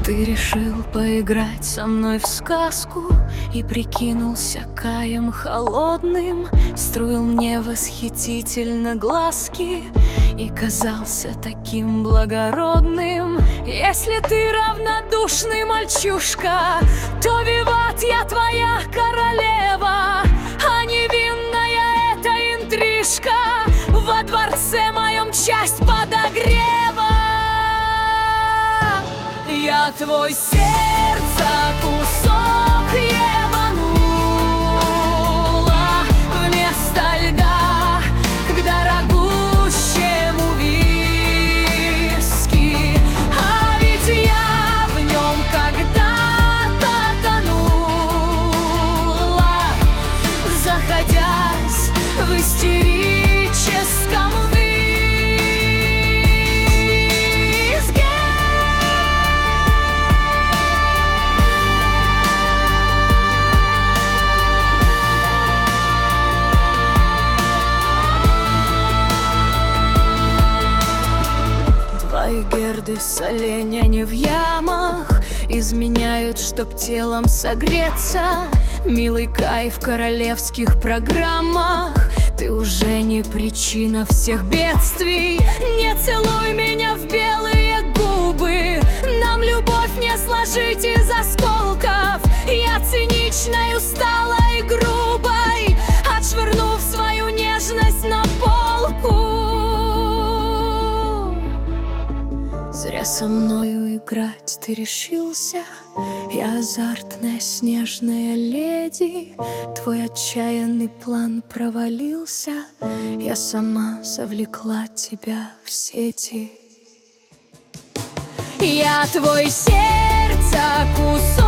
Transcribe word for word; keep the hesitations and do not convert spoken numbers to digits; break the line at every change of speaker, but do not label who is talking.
Ты решил поиграть со мной в сказку и прикинулся Каем холодным, строил мне восхитительно глазки и казался таким благородным. Если ты равнодушный мальчушка, то виват, я твоя королева, а невинная эта интрижка во дворце моем часть подогрева. Я твой сердце кусок ебанула вместо льда к дорогущему виски, а ведь я в нем когда-то тонула, заходясь в истерическом Твои герды с оленями в ямах изменяют, чтоб телом согреться. Милый Кай в королевских программах, ты уже не причина всех бедствий. Не целуй меня в белые губы, нам любовь не сложить из осколков. Я циничной, усталой, грубой, отшвырнув свою нежность на полку. Зря со мною играть ты решился, я азартная снежная леди. Твой отчаянный план провалился, я сама завлекла тебя в сети. Я твой сердце кусок